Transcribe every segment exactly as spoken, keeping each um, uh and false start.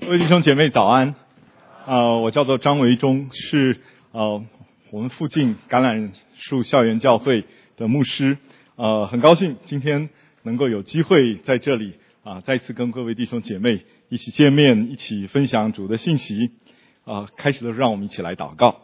各位弟兄姐妹早安，呃，我叫做张维忠，是呃我们附近橄榄树校园教会的牧师，呃，很高兴今天能够有机会在这里啊、呃，再次跟各位弟兄姐妹一起见面，一起分享主的信息。啊、呃，开始的时候让我们一起来祷告。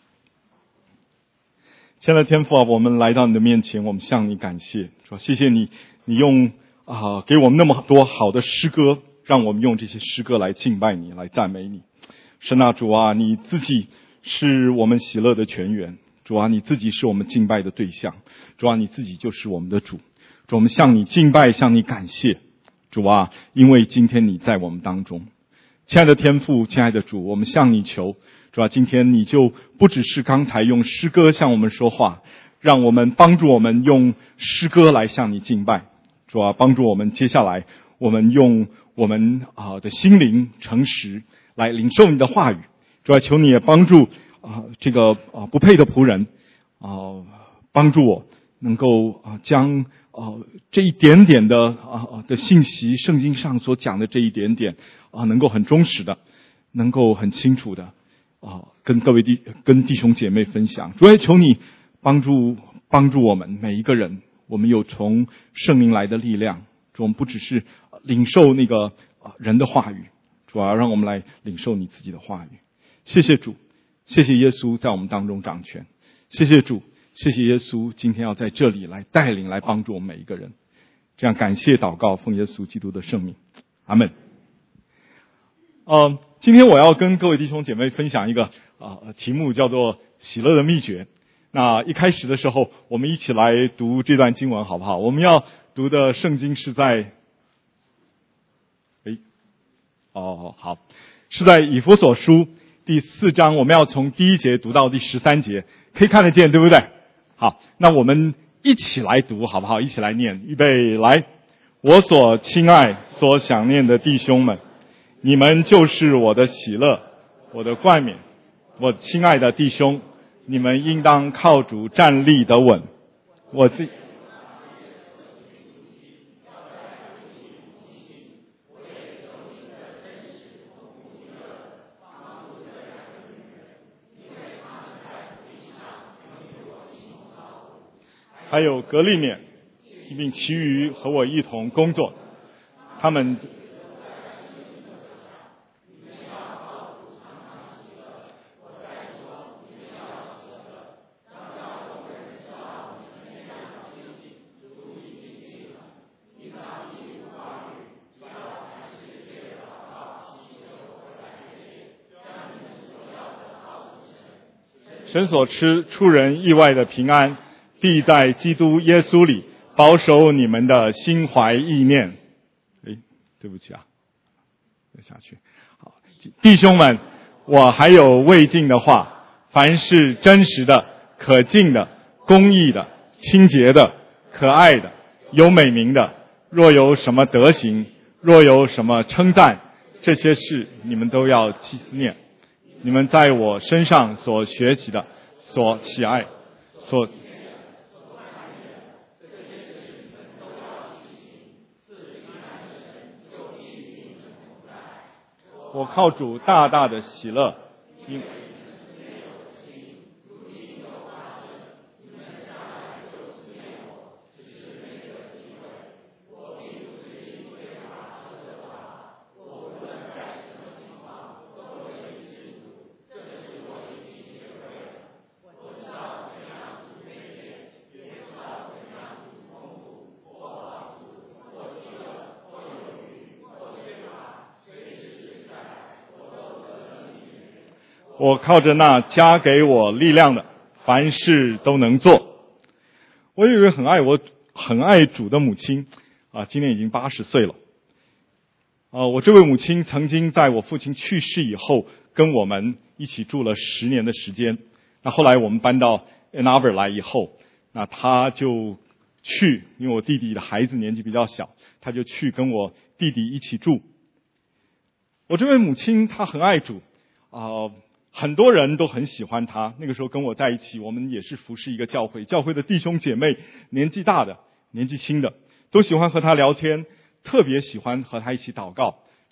亲爱的天父啊，我们来到你的面前，我们向你感谢，说谢谢你，你用啊、呃、给我们那么多好的诗歌，让我们用这些诗歌来敬拜你，来赞美你。神啊，主啊，你自己是我们喜乐的泉源，主啊，你自己是我们敬拜的对象，主啊，你自己就是我们的主，主，我们向你敬拜，向你感谢，主啊，因为今天你在我们当中。亲爱的天父，亲爱的主，我们向你求，主啊，今天你就不只是刚才用诗歌向我们说话，让我们帮助我们用诗歌来向你敬拜，主啊，帮助我们接下来我们用我们啊的心灵诚实来领受你的话语，主啊，求你也帮助啊这个啊不配的仆人啊，帮助我能够啊将啊这一点点的啊的信息，圣经上所讲的这一点点啊，能够很忠实的，能够很清楚的啊跟各位弟跟弟兄姐妹分享。主啊，求你帮助帮助我们每一个人，我们有从圣灵来的力量，主，我们不只是领受那个人的话语，主啊，让我们来领受你自己的话语。谢谢主，谢谢耶稣在我们当中掌权，谢谢主，谢谢耶稣今天要在这里来带领，来帮助我们每一个人。这样感谢祷告，奉耶稣基督的圣名，阿们。呃，今天我要跟各位弟兄姐妹分享一个啊、呃、题目，叫做喜乐的秘诀。那一开始的时候，我们一起来读这段经文好不好？我们要读的圣经是在，诶，哦，好，是在以弗所书第四章，我们要从第一节读到第十三节，可以看得见，对不对？好，那我们一起来读好不好？一起来念，预备，来！我所亲爱、所想念的弟兄们，你们就是我的喜乐，我的冠冕。我亲爱的弟兄，你们应当靠主站立得稳。我自还有革利免，并其余和我一同工作，他们神所赐出人意外的平安，必在基督耶稣里保守你们的心怀意念。诶，对不起啊，再下去。好，弟兄们，我还有未尽的话，凡是真实的、可敬的、公义的、清洁的、可爱的、有美名的，若有什么德行，若有什么称赞，这些事你们都要纪念。你们在我身上所学习的、所喜爱、所我靠主大大的喜乐，因我靠着那加给我力量的，凡事都能做。我有一位很爱我、很爱主的母亲啊，今年已经八十岁了。啊，我这位母亲曾经在我父亲去世以后，跟我们一起住了十年的时间。那后来我们搬到 Ann Arbor 来以后，那她就去，因为我弟弟的孩子年纪比较小，她就去跟我弟弟一起住。我这位母亲她很爱主啊。呃很多人都很喜欢他。那个时候跟我在一起，我们也是服侍一个教会，教会的弟兄姐妹，年纪大的、年纪轻的，都喜欢和他聊天，特别喜欢和他一起祷告，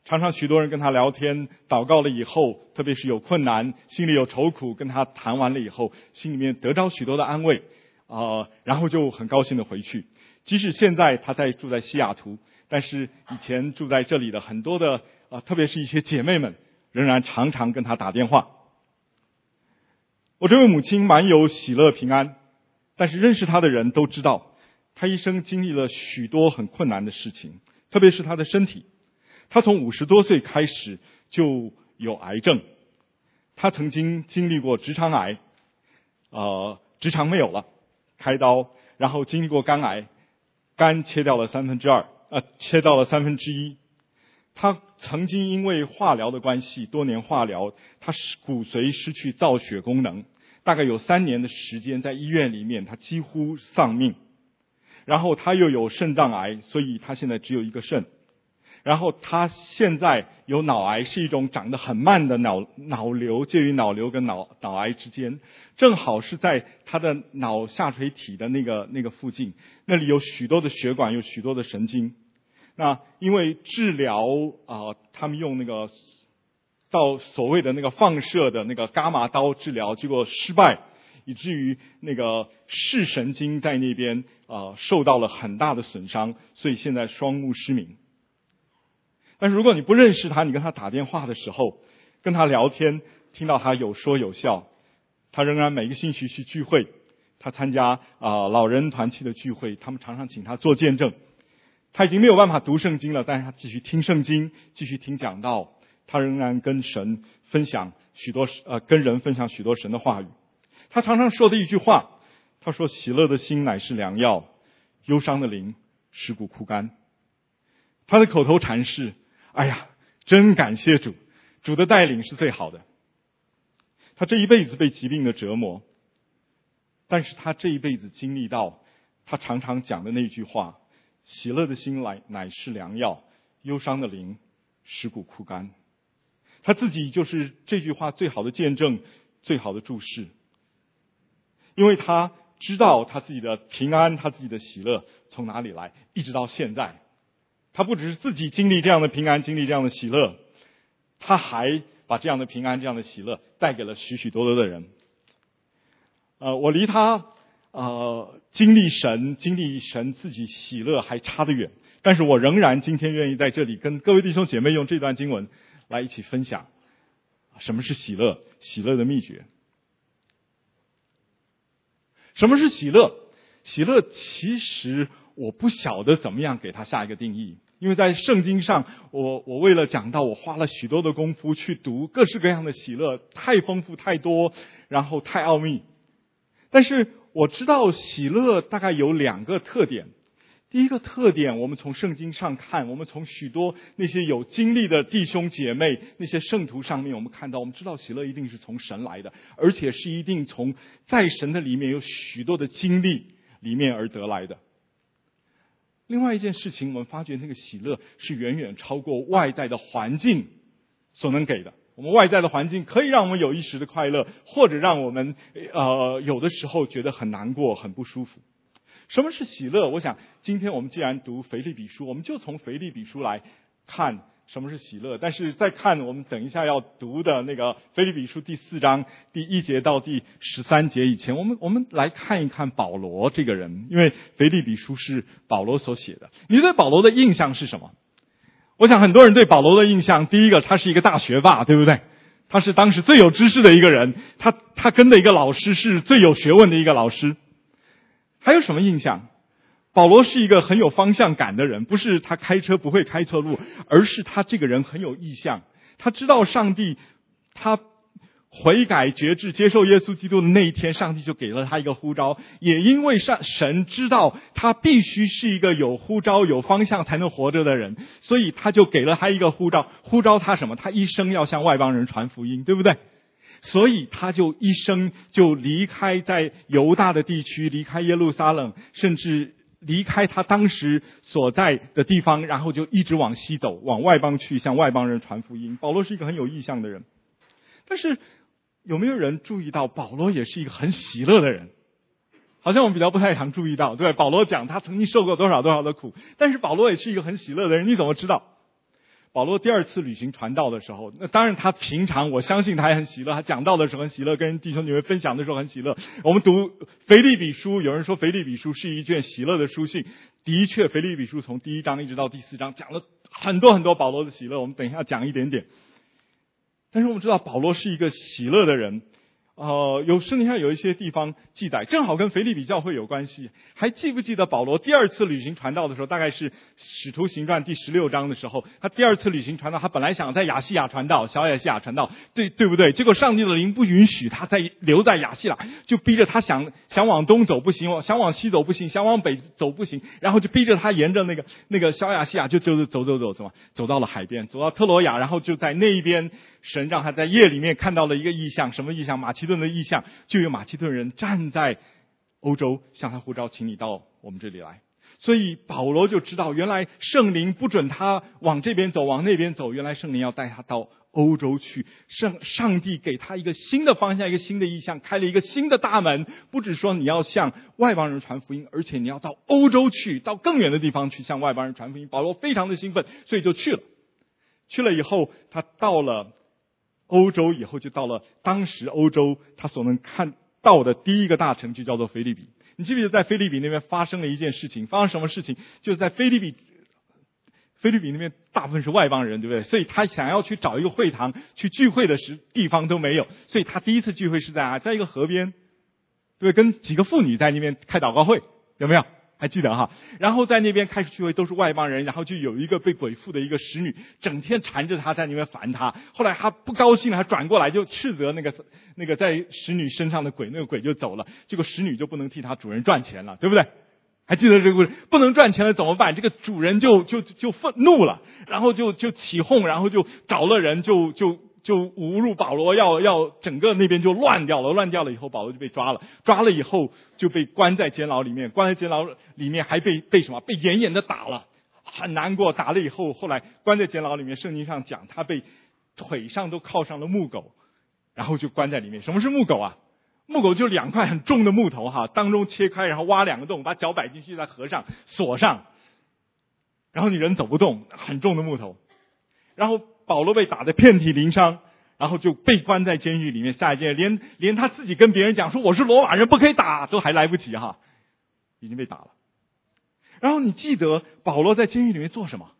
常常许多人跟他聊天，祷告了以后，特别是有困难，心里有愁苦，跟他谈完了以后，心里面得到许多的安慰，呃，然后就很高兴的回去。即使现在他在住在西雅图，但是以前住在这里的很多的呃，特别是一些姐妹们，仍然常常跟他打电话。我这位母亲满有喜乐平安，但是认识她的人都知道，她一生经历了许多很困难的事情，特别是她的身体。她从五十多岁开始就有癌症，她曾经经历过直肠癌，呃，直肠没有了，开刀，然后经历过肝癌，肝切掉了三分之二，呃，切到了三分之一。她曾经因为化疗的关系，多年化疗，她骨髓失去造血功能，大概有三年的时间在医院里面，她几乎丧命。然后她又有肾脏癌，所以她现在只有一个肾。然后她现在有脑癌，是一种长得很慢的脑脑瘤，介于脑瘤跟脑脑癌之间，正好是在她的脑下垂体的那个那个附近，那里有许多的血管，有许多的神经。那因为治疗啊、呃，他们用那个到所谓的那个放射的那个伽马刀治疗，结果失败，以至于那个视神经在那边啊、呃、受到了很大的损伤，所以现在双目失明。但是如果你不认识他，你跟他打电话的时候，跟他聊天，听到他有说有笑，他仍然每个星期去聚会，他参加啊、呃、老人团契的聚会，他们常常请他做见证。他已经没有办法读圣经了，但是他继续听圣经，继续听讲道，他仍然跟神分享许多呃跟人分享许多神的话语。他常常说的一句话，他说：喜乐的心乃是良药，忧伤的灵使骨枯干。他的口头禅是：哎呀，真感谢主，主的带领是最好的。他这一辈子被疾病的折磨，但是他这一辈子经历到他常常讲的那句话：喜乐的心乃乃是良药，忧伤的灵使骨枯干。他自己就是这句话最好的见证，最好的注释。因为他知道他自己的平安，他自己的喜乐从哪里来，一直到现在。他不只是自己经历这样的平安，经历这样的喜乐，他还把这样的平安，这样的喜乐带给了许许多多的人。呃，我离他呃经历神，经历神自己喜乐还差得远，但是我仍然今天愿意在这里跟各位弟兄姐妹用这段经文来一起分享什么是喜乐，喜乐的秘诀。什么是喜乐？喜乐其实我不晓得怎么样给它下一个定义，因为在圣经上，我我为了讲到，我花了许多的功夫去读各式各样的喜乐，太丰富太多，然后太奥秘。但是我知道喜乐大概有两个特点。第一个特点，我们从圣经上看，我们从许多那些有经历的弟兄姐妹，那些圣徒上面，我们看到，我们知道喜乐一定是从神来的，而且是一定从在神的里面有许多的经历里面而得来的。另外一件事情，我们发觉那个喜乐是远远超过外在的环境所能给的。我们外在的环境可以让我们有一时的快乐，或者让我们呃有的时候觉得很难过、很不舒服。什么是喜乐？我想今天我们既然读腓立比书，我们就从腓立比书来看什么是喜乐。但是在看我们等一下要读的那个腓立比书第四章第一节到第十三节以前，我们我们来看一看保罗这个人，因为腓立比书是保罗所写的。你对保罗的印象是什么？我想很多人对保罗的印象，第一个，他是一个大学霸，对不对？他是当时最有知识的一个人，他他跟的一个老师是最有学问的一个老师。还有什么印象？保罗是一个很有方向感的人，不是他开车不会开错路，而是他这个人很有意向。他知道上帝，他悔改决志接受耶稣基督的那一天，上帝就给了他一个呼召。也因为上神知道他必须是一个有呼召有方向才能活着的人，所以他就给了他一个呼召。呼召他什么？他一生要向外邦人传福音，对不对？所以他就一生就离开在犹大的地区，离开耶路撒冷，甚至离开他当时所在的地方，然后就一直往西走，往外邦去，向外邦人传福音。保罗是一个很有意向的人。但是有没有人注意到保罗也是一个很喜乐的人？好像我们比较不太常注意到，对，保罗讲他曾经受过多少多少的苦，但是保罗也是一个很喜乐的人。你怎么知道？ 保罗第二次旅行传道的时候，那当然他平常我相信他也很喜乐，他讲道的时候很喜乐，跟弟兄姐妹分享的时候很喜乐。我们读腓立比书，有人说腓立比书是一卷喜乐的书信，的确腓立比书从第一章一直到第四章讲了很多很多保罗的喜乐，我们等一下讲一点点。但是我们知道保罗是一个喜乐的人，呃，有圣经上有一些地方记载，正好跟腓立比教会有关系。还记不记得保罗第二次旅行传道的时候，大概是使徒行传第十六章的时候，他第二次旅行传道，他本来想在亚细亚传道，小亚细亚传道，对对不对？结果上帝的灵不允许他在留在亚细亚，就逼着他想想往东走不行，想往西走不行，想往北走不行，然后就逼着他沿着那个那个小亚细亚就就走走走走走到了海边，走到特罗亚，然后就在那一边。神让他在夜里面看到了一个异象，什么异象？马其顿的异象，就有马其顿人站在欧洲向他呼召，请你到我们这里来。所以保罗就知道，原来圣灵不准他往这边走，往那边走，原来圣灵要带他到欧洲去。上上帝给他一个新的方向，一个新的意象，开了一个新的大门。不只说你要向外邦人传福音，而且你要到欧洲去，到更远的地方去向外邦人传福音。保罗非常的兴奋，所以就去了。去了以后，他到了欧洲以后，就到了当时欧洲他所能看到的第一个大城，就叫做腓立比。你记不记得在腓立比那边发生了一件事情？发生什么事情？就是在腓立比，腓立比那边大部分是外邦人，对不对？所以他想要去找一个会堂去聚会的时地方都没有，所以他第一次聚会是在啊，在一个河边，对，跟几个妇女在那边开祷告会，有没有？还记得哈？然后在那边开始聚会都是外邦人，然后就有一个被鬼附的一个使女，整天缠着他在那边烦他。后来他不高兴了，他转过来就斥责那个那个在使女身上的鬼，那个鬼就走了。结果使女就不能替他主人赚钱了，对不对？还记得这个故事？不能赚钱了怎么办？这个主人就就就愤怒了，然后就就起哄，然后就找了人，就就就侮辱保罗，要要整个那边就乱掉了，乱掉了以后，保罗就被抓了，抓了以后就被关在监牢里面，关在监牢里面还被被什么？被严严的打了，很难过。打了以后，后来关在监牢里面，圣经上讲他被腿上都铐上了木狗，然后就关在里面。什么是木狗啊？木狗就两块很重的木头哈，当中切开，然后挖两个洞，把脚摆进去，再合上锁上，然后你人走不动，很重的木头。然后保罗被打得遍体鳞伤，然后就被关在监狱里面。下一件连连他自己跟别人讲说我是罗马人不可以打都还来不及哈，已经被打了。然后你记得保罗在监狱里面做什么？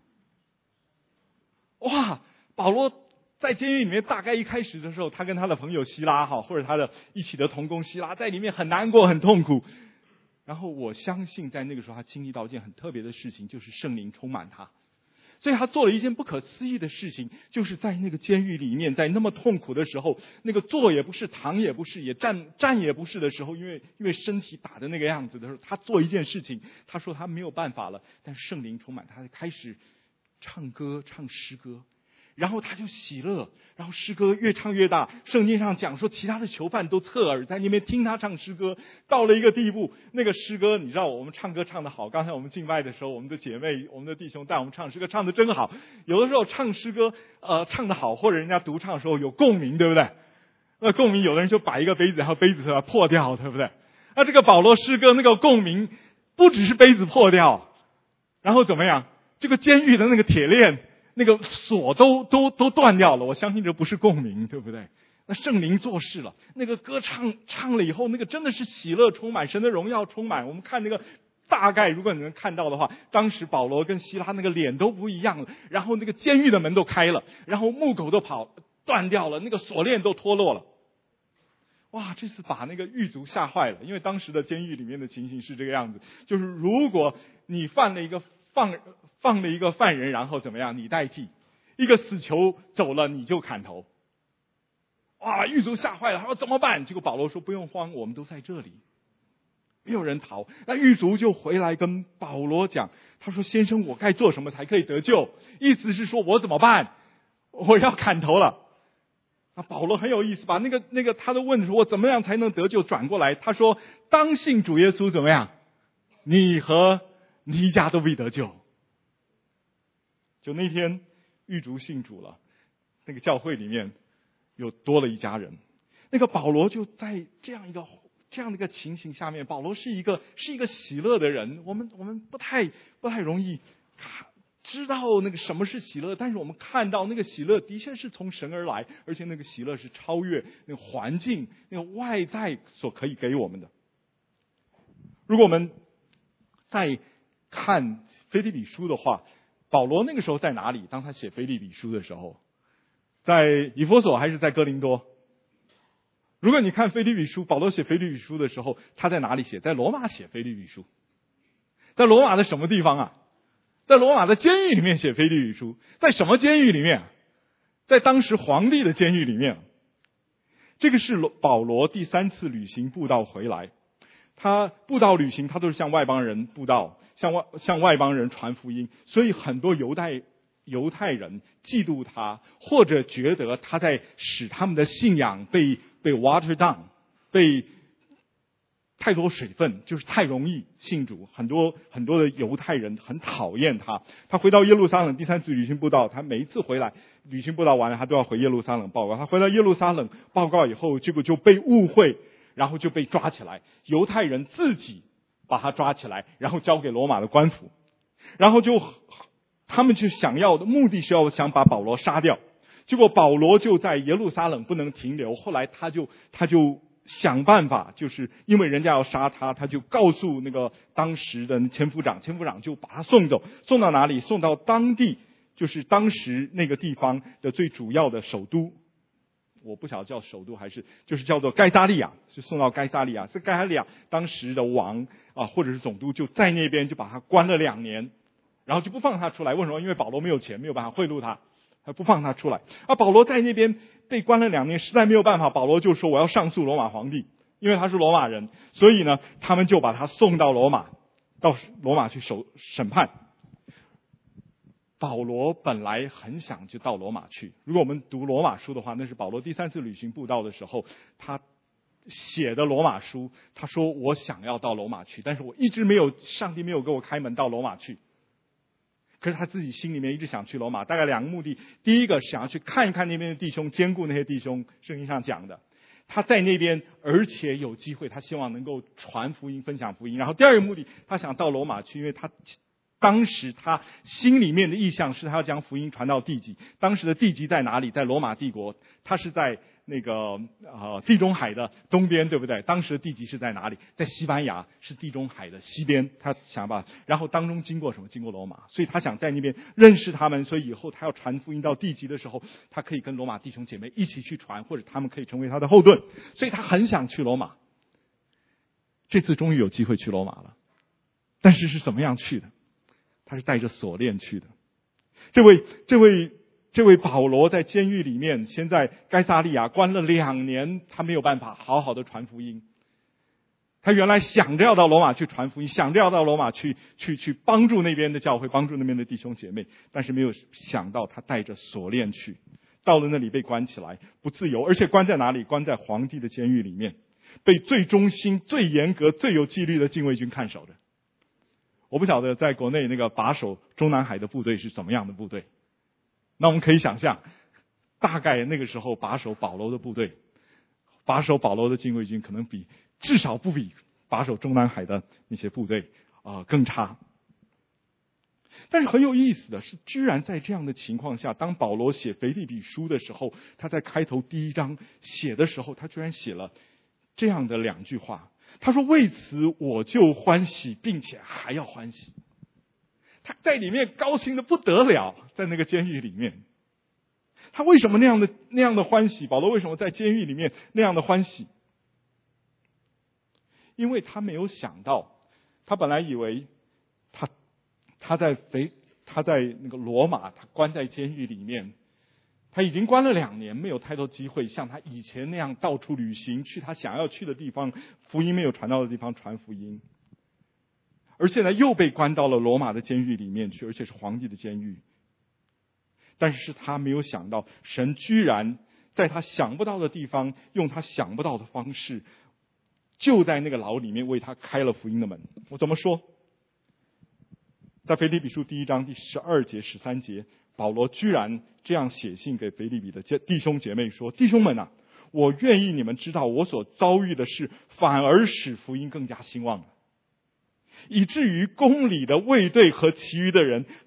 哇，保罗在监狱里面大概一开始的时候，他跟他的朋友希拉哈，或者他的一起的同工希拉在里面很难过很痛苦。然后我相信在那个时候他经历到一件很特别的事情，就是圣灵充满他。所以他做了一件不可思议的事情，就是在那个监狱里面，在那么痛苦的时候，那个坐也不是，躺也不是，也站站也不是的时候，因为因为身体打的那个样子的时候，他做一件事情，他说他没有办法了，但圣灵充满他，开始唱歌唱诗歌，然后他就喜乐，然后诗歌越唱越大。圣经上讲说其他的囚犯都侧耳在那边听他唱诗歌，到了一个地步，那个诗歌你知道我们唱歌唱得好，刚才我们敬拜的时候，我们的姐妹我们的弟兄带我们唱诗歌唱得真好。有的时候唱诗歌呃唱得好，或者人家独唱的时候有共鸣，对不对？那共鸣有的人就摆一个杯子，然后杯子它破掉，对不对？那这个保罗诗歌那个共鸣不只是杯子破掉，然后怎么样，这个监狱的那个铁链那个锁都都都断掉了，我相信这不是共鸣，对不对？那圣灵做事了，那个歌唱唱了以后，那个真的是喜乐充满，神的荣耀充满。我们看那个大概，如果你能看到的话，当时保罗跟希拉那个脸都不一样了，然后那个监狱的门都开了，然后木狗都跑断掉了，那个锁链都脱落了。哇，这次把那个狱卒吓坏了，因为当时的监狱里面的情形是这个样子，就是如果你犯了一个放放了一个犯人，然后怎么样？你代替一个死囚走了，你就砍头。哇，狱卒吓坏了，他说怎么办？结果保罗说不用慌，我们都在这里，没有人逃。那狱卒就回来跟保罗讲，他说先生，我该做什么才可以得救？意思是说我怎么办？我要砍头了。那保罗很有意思，把那个那个他的问说我怎么样才能得救转过来，他说当信主耶稣怎么样？你和你一家都必得救。就那天狱卒信主了，那个教会里面又多了一家人。那个保罗就在这样一个这样的一个情形下面，保罗是一个是一个喜乐的人。我们我们不太不太容易知道那个什么是喜乐，但是我们看到那个喜乐的确是从神而来，而且那个喜乐是超越那个环境、那个外在所可以给我们的。如果我们再看腓立比书的话，保罗那个时候在哪里？当他写腓立比书的时候，在以弗所还是在哥林多？如果你看腓立比书，保罗写腓立比书的时候，他在哪里写？在罗马写腓立比书。在罗马的什么地方啊？在罗马的监狱里面写腓立比书。在什么监狱里面？在当时皇帝的监狱里面。这个是保罗第三次旅行布道回来，他布道旅行他都是向外邦人布道，向外向外邦人传福音，所以很多犹太犹太人嫉妒他，或者觉得他在使他们的信仰被被 water down， 被太多水分，就是太容易信主。很多很多的犹太人很讨厌他。他回到耶路撒冷第三次旅行布道，他每一次回来旅行布道完了，他都要回耶路撒冷报告。他回到耶路撒冷报告以后，结果就被误会，然后就被抓起来。犹太人自己把他抓起来，然后交给罗马的官府，然后就他们就想要的目的是要想把保罗杀掉。结果保罗就在耶路撒冷不能停留，后来他就他就想办法，就是因为人家要杀他，他就告诉那个当时的千夫长，千夫长就把他送走，送到哪里？送到当地，就是当时那个地方的最主要的首都，我不晓得叫首都还是就是叫做该撒利亚，就送到该撒利亚。这该撒利亚当时的王啊，或者是总督就在那边，就把他关了两年，然后就不放他出来。为什么？因为保罗没有钱，没有办法贿赂他，他不放他出来。而保罗在那边被关了两年，实在没有办法，保罗就说我要上诉罗马皇帝，因为他是罗马人，所以呢，他们就把他送到罗马，到罗马去审审判。保罗本来很想就到罗马去，如果我们读罗马书的话，那是保罗第三次旅行布道的时候他写的罗马书。他说我想要到罗马去，但是我一直没有，上帝没有给我开门到罗马去。可是他自己心里面一直想去罗马，大概两个目的。第一个想要去看一看那边的弟兄，兼顾那些弟兄，圣经上讲的他在那边，而且有机会他希望能够传福音，分享福音。然后第二个目的，他想到罗马去，因为他当时他心里面的意向是他要将福音传到地极。当时的地极在哪里？在罗马帝国，他是在那个呃地中海的东边，对不对？当时的地极是在哪里？在西班牙，是地中海的西边。他想把，然后当中经过什么？经过罗马，所以他想在那边认识他们，所以以后他要传福音到地极的时候，他可以跟罗马弟兄姐妹一起去传，或者他们可以成为他的后盾。所以他很想去罗马。这次终于有机会去罗马了，但是是怎么样去的？他是带着锁链去的。这位这位这位保罗在监狱里面，先在该撒利亚关了两年，他没有办法好好的传福音。他原来想着要到罗马去传福音，想着要到罗马去去去帮助那边的教会，帮助那边的弟兄姐妹，但是没有想到他带着锁链去，到了那里被关起来，不自由，而且关在哪里？关在皇帝的监狱里面，被最忠心、最严格、最有纪律的禁卫军看守着。我不晓得在国内那个把守中南海的部队是什么样的部队，那我们可以想象，大概那个时候把守保罗的部队，把守保罗的禁卫军可能比至少不比把守中南海的那些部队啊、呃、更差。但是很有意思的是，居然在这样的情况下，当保罗写腓立比书的时候，他在开头第一章写的时候，他居然写了这样的两句话。他说为此我就欢喜，并且还要欢喜。他在里面高兴的不得了，在那个监狱里面。他为什么那样的那样的欢喜？保罗为什么在监狱里面那样的欢喜？因为他没有想到，他本来以为他他在肥他在那个罗马，他关在监狱里面，他已经关了两年，没有太多机会像他以前那样到处旅行，去他想要去的地方，福音没有传到的地方传福音。而现在又被关到了罗马的监狱里面去，而且是皇帝的监狱。但是他没有想到，神居然在他想不到的地方，用他想不到的方式，就在那个牢里面为他开了福音的门。我怎么说？在腓立比书第一章第十二节、十三节，保罗居然这样写信给腓立比的弟兄姐妹说：弟兄们啊，我愿意你们知道，我所遭遇的事反而使福音更加兴旺了，以至于宫里的卫队和其余的人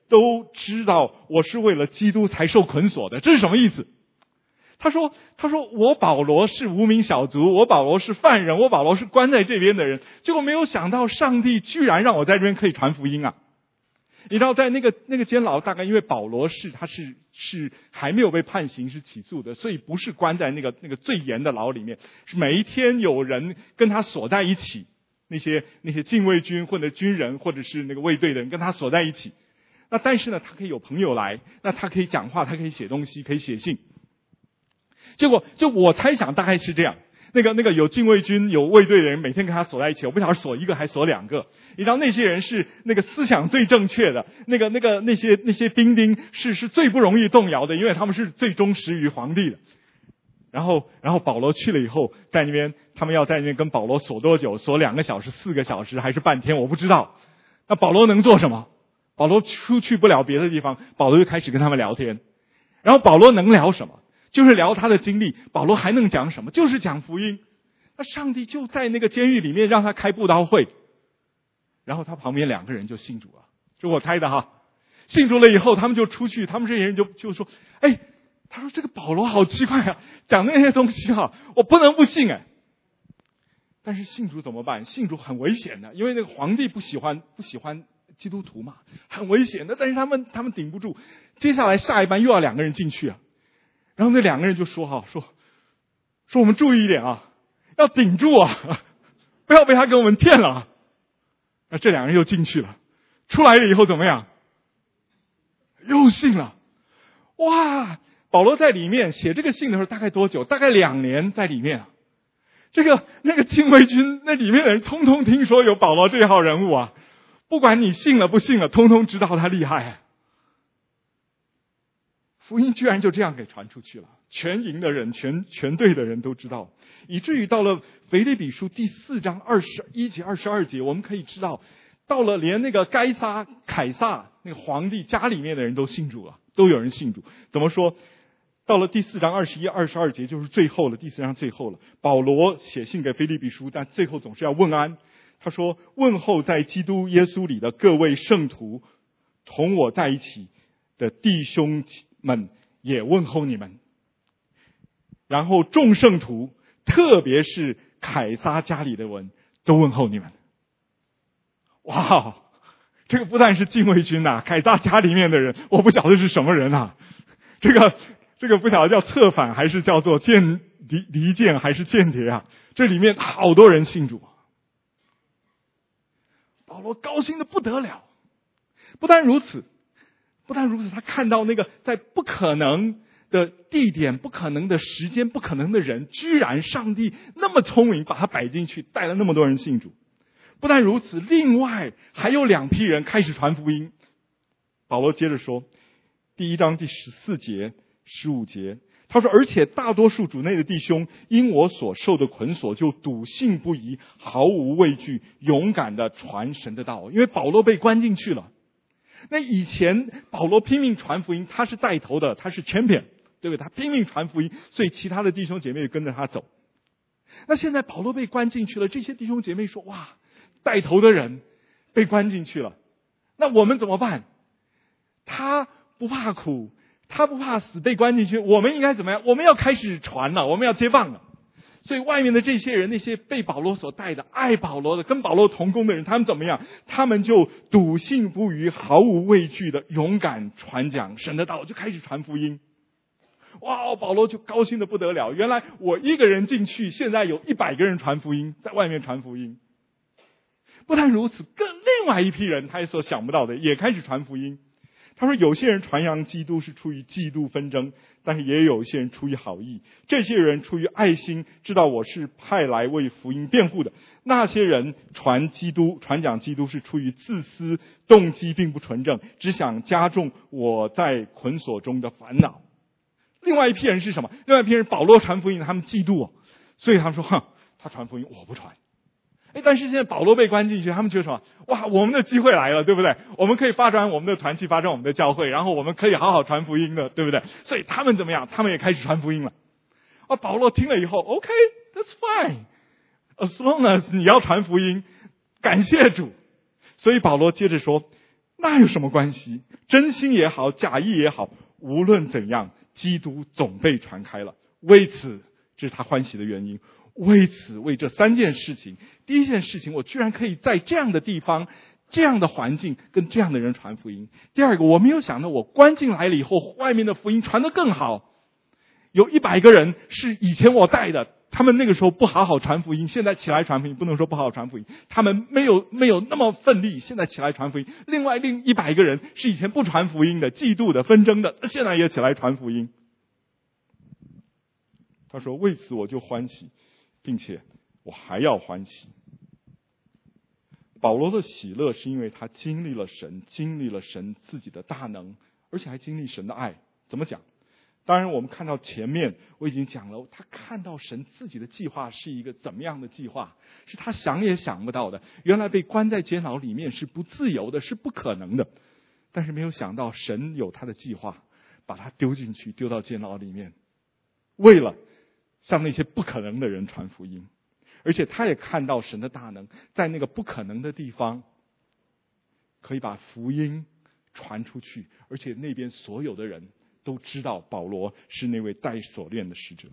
都知道我是为了基督才受捆锁的。这是什么意思？他说他说我保罗是无名小卒，我保罗是犯人，我保罗是关在这边的人，结果没有想到上帝居然让我在这边可以传福音啊。你知道在那个那个监牢，大概因为保罗是他是是还没有被判刑是起诉的，所以不是关在那个那个最严的牢里面，是每一天有人跟他锁在一起，那些那些禁卫军或者军人或者是那个卫队的人跟他锁在一起。那但是呢，他可以有朋友来，那他可以讲话，他可以写东西，可以写信。结果就我猜想大概是这样，那个那个有禁卫军有卫队的人每天跟他锁在一起，我不晓得锁一个还锁两个。你知道那些人是那个思想最正确的，那个那个那些那些兵丁是是最不容易动摇的，因为他们是最忠实于皇帝的。然后然后保罗去了以后，在那边他们要在那边跟保罗锁多久？锁两个小时、四个小时还是半天？我不知道。那保罗能做什么？保罗出去不了别的地方，保罗就开始跟他们聊天。然后保罗能聊什么？就是聊他的经历。保罗还能讲什么？就是讲福音。那上帝就在那个监狱里面让他开布道会，然后他旁边两个人就信主了，是我猜的哈。信主了以后，他们就出去，他们这些人就就说：“哎，他说这个保罗好奇怪啊，讲那些东西哈，我不能不信哎。”但是信主怎么办？信主很危险的，因为那个皇帝不喜欢不喜欢基督徒嘛，很危险的。但是他们他们顶不住，接下来下一班又要两个人进去啊。然后那两个人就说哈，说说我们注意一点啊，要顶住啊，不要被他给我们骗了啊。那这两个人又进去了，出来了以后怎么样？又信了。哇！保罗在里面写这个信的时候大概多久？大概两年在里面啊。这个那个禁卫军那里面的人通通听说有保罗这号人物啊，不管你信了不信了，通通知道他厉害啊。福音居然就这样给传出去了，全营的人全全队的人都知道，以至于到了腓立比书第四章二十一节二十二节，我们可以知道，到了连那个该撒凯撒那个皇帝家里面的人都信主了，都有人信主。怎么说？到了第四章二十一、二十二节，就是最后了，第四章最后了。保罗写信给腓立比书，但最后总是要问安。他说：“问候在基督耶稣里的各位圣徒，同我在一起的弟兄们也问候你们。然后众圣徒，特别是凯撒家里的人都问候你们。”哇，这个不但是禁卫军呐、啊，凯撒家里面的人，我不晓得是什么人啊。这个这个不晓得叫策反还是叫做间离离间还是间谍啊？这里面好多人信主。保罗高兴的不得了。不但如此，不但如此，他看到那个在不可能的地点、不可能的时间、不可能的人，居然上帝那么聪明，把他摆进去，带了那么多人信主。不但如此，另外还有两批人开始传福音。保罗接着说，第一章第十四节、十五节，他说：“而且大多数主内的弟兄，因我所受的捆锁，就笃信不疑，毫无畏惧，勇敢的传神的道。”因为保罗被关进去了。那以前保罗拼命传福音，他是带头的，他是 champion， 对不对？他拼命传福音，所以其他的弟兄姐妹跟着他走。那现在保罗被关进去了，这些弟兄姐妹说：“哇，带头的人被关进去了，那我们怎么办？他不怕苦，他不怕死，被关进去，我们应该怎么样？我们要开始传了，我们要接棒了。”所以外面的这些人，那些被保罗所带的、爱保罗的、跟保罗同工的人，他们怎么样？他们就笃信不疑，毫无畏惧的勇敢传讲神的道，就开始传福音。哇，保罗就高兴的不得了。原来我一个人进去，现在有一百个人传福音，在外面传福音。不但如此，更另外一批人，他也所想不到的，也开始传福音。他说，有些人传扬基督是出于嫉妒纷争，但是也有一些人出于好意。这些人出于爱心，知道我是派来为福音辩护的。那些人传基督、传讲基督是出于自私，动机并不纯正，只想加重我在捆锁中的烦恼。另外一批人是什么？另外一批人，保罗传福音，他们嫉妒，所以他们说：“哼，他传福音，我不传。”哎，但是现在保罗被关进去，他们觉得什么？哇，我们的机会来了，对不对？我们可以发展我们的团契，发展我们的教会，然后我们可以好好传福音的，对不对？所以他们怎么样？他们也开始传福音了。啊，保罗听了以后 ，OK, that's fine, as long as 你要传福音，感谢主。所以保罗接着说， 那有什么关系？真心也好，假意也好，无论怎样，基督总被传开了。为此，这是他欢喜的原因。为此，为这三件事情，第一件事情，我居然可以在这样的地方、这样的环境跟这样的人传福音。第二个，我没有想到我关进来了以后，外面的福音传得更好。有一百个人是以前我带的，他们那个时候不好好传福音，现在起来传福音，不能说不好好传福音，他们没有没有那么奋力，现在起来传福音。另外另一百个人是以前不传福音的、嫉妒的、纷争的，现在也起来传福音。他说：“为此我就欢喜，并且我还要欢喜。”保罗的喜乐是因为他经历了神，经历了神自己的大能，而且还经历神的爱。怎么讲？当然我们看到前面我已经讲了，他看到神自己的计划是一个怎么样的计划，是他想也想不到的。原来被关在监牢里面是不自由的，是不可能的。但是没有想到神有他的计划，把他丢进去，丢到监牢里面，为了向那些不可能的人传福音。而且他也看到神的大能，在那个不可能的地方可以把福音传出去，而且那边所有的人都知道保罗是那位带锁链的使者。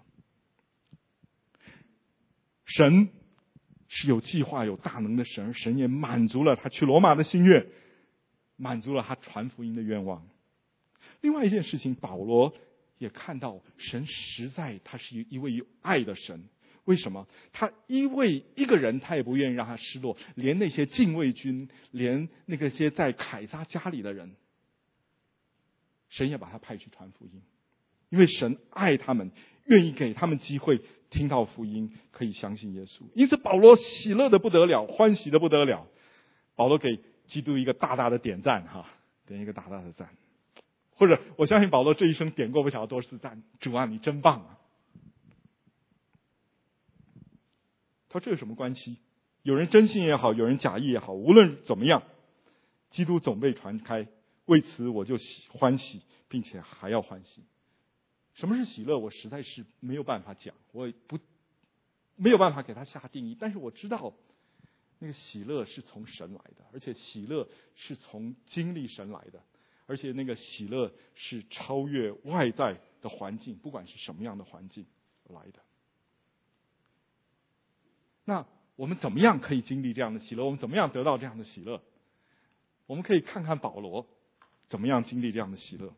神是有计划有大能的神，神也满足了他去罗马的心愿，满足了他传福音的愿望。另外一件事情，保罗也看到神实在他是一位有爱的神。为什么？他因为一个人他也不愿意让他失落，连那些禁卫军，连那个些在凯撒家里的人，神也把他派去传福音。因为神爱他们，愿意给他们机会听到福音，可以相信耶稣。因此保罗喜乐的不得了，欢喜的不得了。保罗给基督一个大大的点赞哈，点一个大大的赞。或者我相信保罗这一生点过不晓得多少次赞，主啊你真棒啊。他说这有什么关系？有人真心也好，有人假意也好，无论怎么样，基督总被传开。为此我就喜欢喜，并且还要欢喜。什么是喜乐？我实在是没有办法讲，我不没有办法给他下定义。但是我知道，那个喜乐是从神来的，而且喜乐是从经历神来的，而且那个喜乐是超越外在的环境，不管是什么样的环境来的。那我们怎么样可以经历这样的喜乐？我们怎么样得到这样的喜乐？我们可以看看保罗怎么样经历这样的喜乐。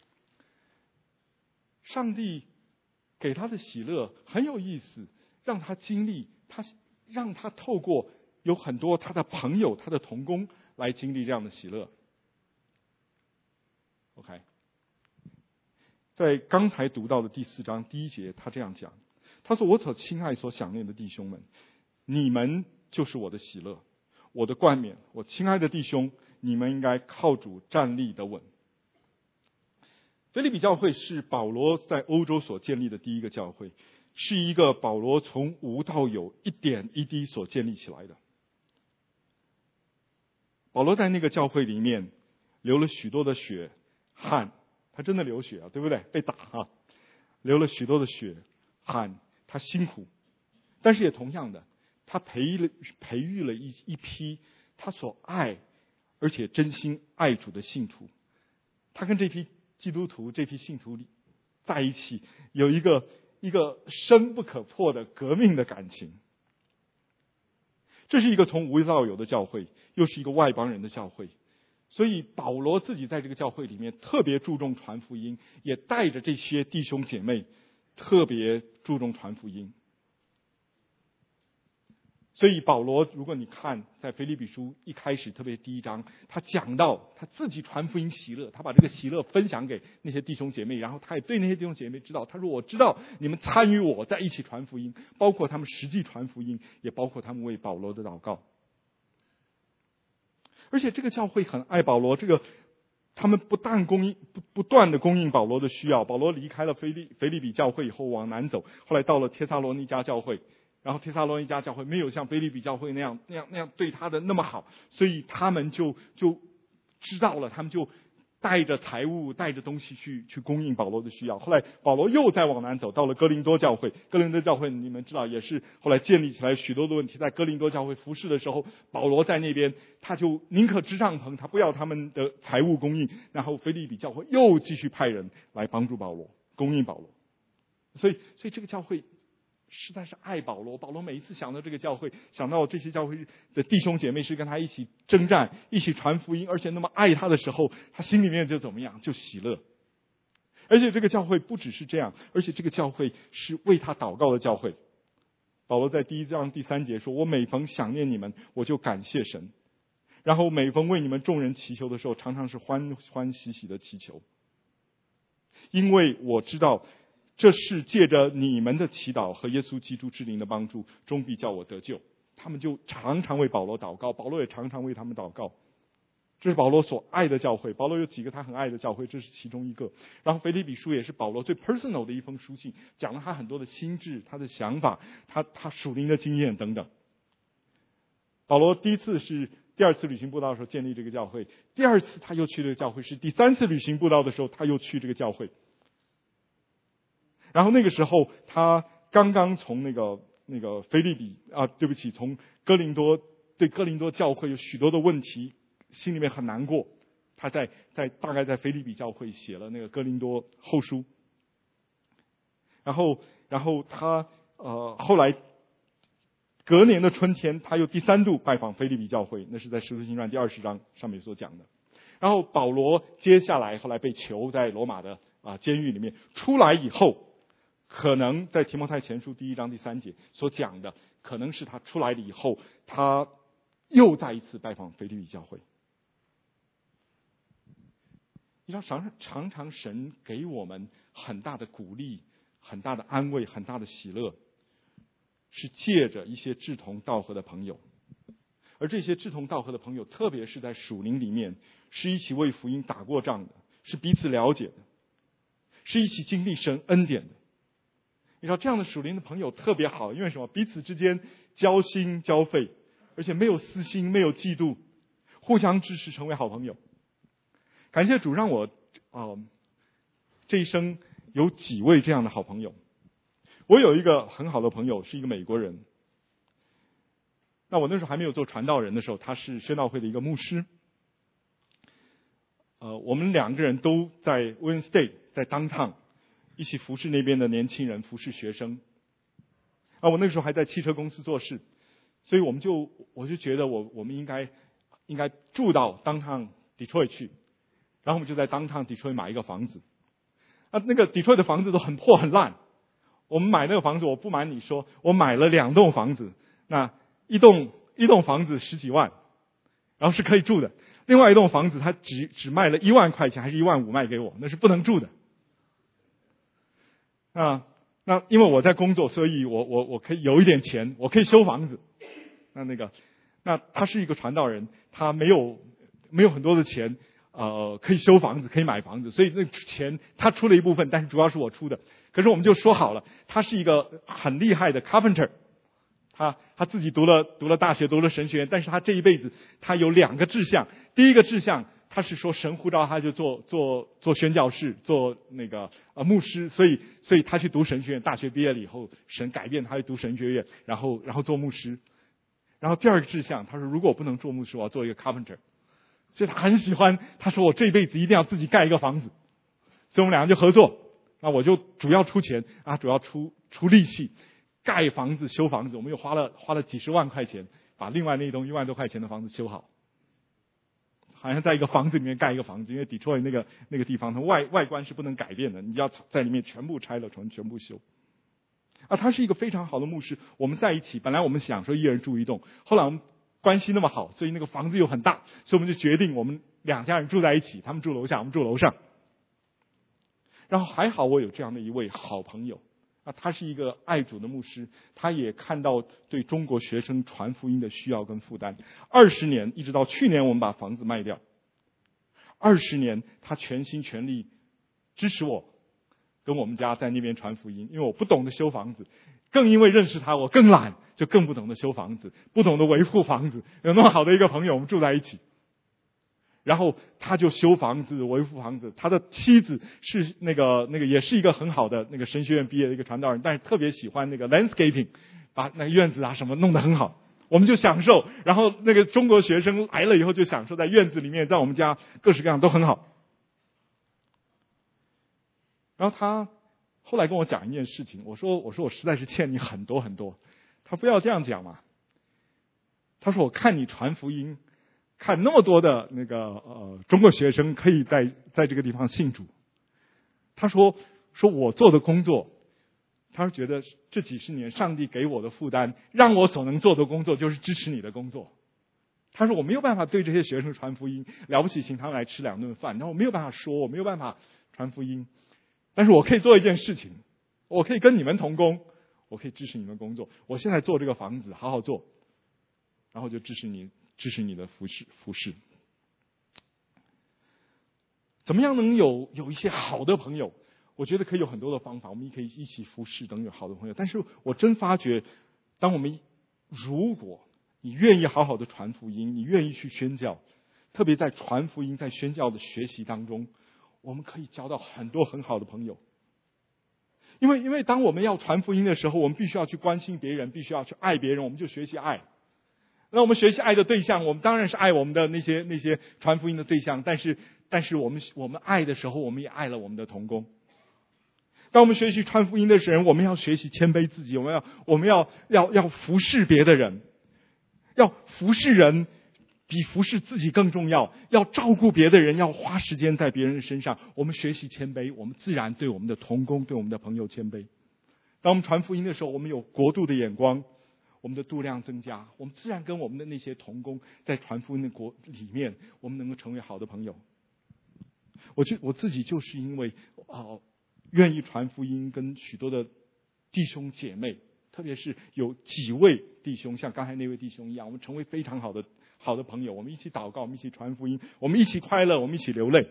上帝给他的喜乐很有意思，让他经历，他让他透过有很多他的朋友、他的同工来经历这样的喜乐。OK， 在刚才读到的第四章第一节，他这样讲，他说：“我所亲爱、所想念的弟兄们，你们就是我的喜乐，我的冠冕。我亲爱的弟兄，你们应该靠主站立得稳。”腓立比教会是保罗在欧洲所建立的第一个教会，是一个保罗从无到有一点一滴所建立起来的。保罗在那个教会里面流了许多的血汗，他真的流血啊，对不对？被打啊，流了许多的血汗，他辛苦，但是也同样的，他培育了培育了一一批他所爱而且真心爱主的信徒。他跟这批基督徒、这批信徒里在一起，有一个一个深不可破的革命的感情。这是一个从无到有的教会，又是一个外邦人的教会，所以保罗自己在这个教会里面特别注重传福音，也带着这些弟兄姐妹特别注重传福音。所以保罗，如果你看在腓立比书一开始，特别第一章，他讲到他自己传福音喜乐，他把这个喜乐分享给那些弟兄姐妹，然后他也对那些弟兄姐妹知道，他说我知道你们参与我在一起传福音，包括他们实际传福音，也包括他们为保罗的祷告。而且这个教会很爱保罗，这个他们不但供应不不断的供应保罗的需要。保罗离开了腓利腓立比教会以后往南走，后来到了帖撒罗尼迦教会。然后帖撒罗尼迦教会没有像腓立比教会那样那样那样对他的那么好，所以他们就就知道了，他们就带着财物带着东西去去供应保罗的需要。后来保罗又再往南走，到了哥林多教会。哥林多教会你们知道也是后来建立起来许多的问题。在哥林多教会服侍的时候，保罗在那边他就宁可支帐篷，他不要他们的财物供应。然后腓立比教会又继续派人来帮助保罗，供应保罗。所以所以这个教会实在是爱保罗。保罗每一次想到这个教会，想到这些教会的弟兄姐妹是跟他一起征战，一起传福音，而且那么爱他的时候，他心里面就怎么样，就喜乐。而且这个教会不只是这样，而且这个教会是为他祷告的教会。保罗在第一章第三节说，我每逢想念你们，我就感谢神，然后每逢为你们众人祈求的时候，常常是欢欢喜喜的祈求，因为我知道这是借着你们的祈祷和耶稣基督之灵的帮助，终必叫我得救。他们就常常为保罗祷告，保罗也常常为他们祷告。这是保罗所爱的教会。保罗有几个他很爱的教会，这是其中一个。然后腓立比书也是保罗最 personal 的一封书信，讲了他很多的心智、他的想法、他他属灵的经验等等。保罗第一次是第二次旅行布道的时候建立这个教会，第二次他又去这个教会，是第三次旅行布道的时候他又去这个教会。然后那个时候他刚刚从那个那个腓立比啊，对不起，从哥林多，对哥林多教会有许多的问题，心里面很难过。他在在大概在腓立比教会写了那个哥林多后书。然后然后他呃后来隔年的春天，他又第三度拜访腓立比教会，那是在《使徒行传》第二十章上面所讲的。然后保罗接下来后来被囚在罗马的啊监狱里面，出来以后，可能在提摩太前书第一章第三节所讲的，可能是他出来了以后，他又再一次拜访腓立比教会。你知道，常常常神给我们很大的鼓励、很大的安慰、很大的喜乐，是借着一些志同道合的朋友。而这些志同道合的朋友，特别是在属灵里面，是一起为福音打过仗的，是彼此了解的，是一起经历神恩典的。你知道，这样的属灵的朋友特别好，因为什么？彼此之间交心交肺，而且没有私心，没有嫉妒，互相支持，成为好朋友。感谢主，让我呃这一生有几位这样的好朋友。我有一个很好的朋友，是一个美国人。那我那时候还没有做传道人的时候，他是宣道会的一个牧师。呃，我们两个人都在 Wayne State， 在 Downtown 一起服侍那边的年轻人，服侍学生。啊，我那时候还在汽车公司做事，所以我们就我就觉得我我们应该应该住到 Downtown Detroit 去，然后我们就在 Downtown Detroit 买一个房子。啊，那个 Detroit 的房子都很破很烂。我们买那个房子，我不瞒你说，我买了两栋房子，那一栋一栋房子十几万，然后是可以住的。另外一栋房子，他只只卖了一万块钱，还是一万五卖给我，那是不能住的。啊，那因为我在工作，所以我我我可以有一点钱，我可以修房子。那那个，那他是一个传道人，他没有没有很多的钱，呃，可以修房子，可以买房子，所以那钱他出了一部分，但是主要是我出的。可是我们就说好了，他是一个很厉害的 carpenter， 他他自己读了读了大学，读了神学院，但是他这一辈子他有两个志向。第一个志向，他是说神呼召他就做做做宣教士，做那个呃牧师，所以所以他去读神学院，大学毕业了以后，神改变他去读神学院，然后然后做牧师。然后第二个志向，他说如果我不能做牧师，我要做一个 carpenter。所以他很喜欢，他说我这一辈子一定要自己盖一个房子。所以我们两个就合作。那我就主要出钱啊，主要出出力气，盖房子、修房子。我们又花了花了几十万块钱，把另外那一栋一万多块钱的房子修好。好像在一个房子里面盖一个房子，因为 Detroit 那个那个地方，它外外观是不能改变的，你要在里面全部拆了重全部修。啊，他是一个非常好的牧师。我们在一起，本来我们想说一人住一栋，后来我们关系那么好，所以那个房子又很大，所以我们就决定我们两家人住在一起，他们住楼下，我们住楼上。然后还好我有这样的一位好朋友啊，他是一个爱主的牧师，他也看到对中国学生传福音的需要跟负担。二十年，一直到去年我们把房子卖掉，二十年他全心全力支持我跟我们家在那边传福音。因为我不懂得修房子，更因为认识他我更懒，就更不懂得修房子，不懂得维护房子。有那么好的一个朋友，我们住在一起。 然后他就修房子，维护房子。他的妻子是那个那个也是一个很好的那个神学院毕业的一个传道人，但是特别喜欢那个 landscaping， 把那个院子啊什么弄得很好。我们就享受，然后那个中国学生来了以后就享受在院子里面，在我们家各式各样都很好。然后他后来跟我讲一件事情，我说我说我实在是欠你很多很多。他不要这样讲嘛。他说我看你传福音，看那么多的那个呃中国学生可以在在这个地方信主。他说说我做的工作，他说觉得这几十年上帝给我的负担，让我所能做的工作就是支持你的工作。他说我没有办法对这些学生传福音，了不起请他们来吃两顿饭，然后我没有办法说，我没有办法传福音，但是我可以做一件事情，我可以跟你们同工，我可以支持你们工作。我现在做这个房子，好好做，然后就支持你支持你的服侍服侍。怎么样能有有一些好的朋友？我觉得可以有很多的方法，我们可以一起服侍等有好的朋友。但是我真发觉，当我们如果你愿意好好的传福音，你愿意去宣教，特别在传福音在宣教的学习当中，我们可以交到很多很好的朋友。因为因为当我们要传福音的时候，我们必须要去关心别人，必须要去爱别人，我们就学习爱。那我们学习爱的对象，我们当然是爱我们的那些那些传福音的对象，但是但是我们我们爱的时候，我们也爱了我们的同工。当我们学习传福音的人，我们要学习谦卑自己，我们要我们要要要服侍别的人，要服侍人比服侍自己更重要，要照顾别的人，要花时间在别人身上。我们学习谦卑，我们自然对我们的同工，对我们的朋友谦卑。当我们传福音的时候，我们有国度的眼光，我们的度量增加，我们自然跟我们的那些同工在传福音的国里面，我们能够成为好的朋友。我就我自己就是因为哦。愿意传福音，跟许多的弟兄姐妹，特别是有几位弟兄，像刚才那位弟兄一样，我们成为非常好的好的朋友。我们一起祷告，我们一起传福音，我们一起快乐，我们一起流泪。